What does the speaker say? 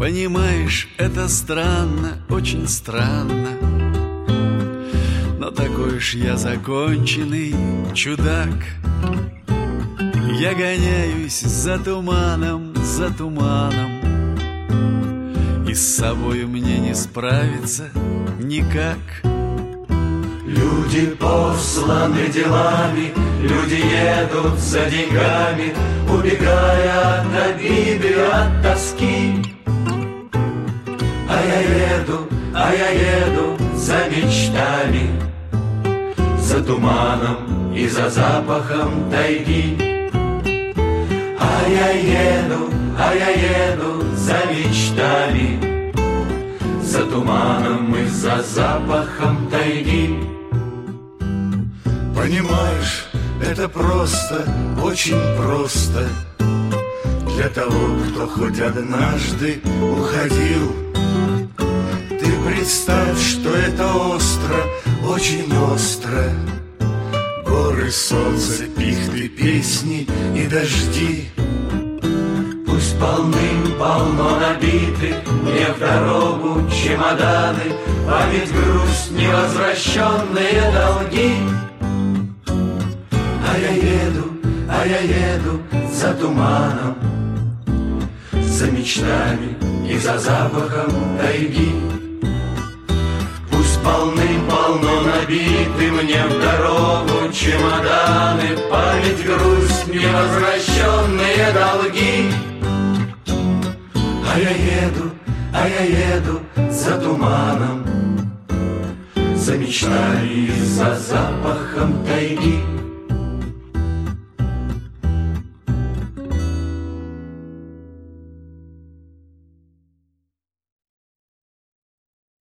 Понимаешь, это странно, очень странно, но такой уж я законченный чудак. Я гоняюсь за туманом, за туманом, и с собою мне не справиться никак. Люди посланы делами, люди едут за деньгами, убегая от обиды, от тоски. А я еду за мечтами, за туманом и за запахом тайги. А я еду за мечтами, за туманом и за запахом тайги. Понимаешь, это просто, очень просто для того, кто хоть однажды уходил. Ты представь, что это остро, очень остро. Горы, солнце, пихты, песни и дожди. Пусть полным-полно набиты мне в дорогу чемоданы, а ведь грусть невозвращенные долги. А я еду за туманом, за мечтами и за запахом тайги. Пусть полным-полно набиты мне в дорогу чемоданы, память, грусть, невозвращенные долги. А я еду за туманом, за мечтами и за запахом тайги.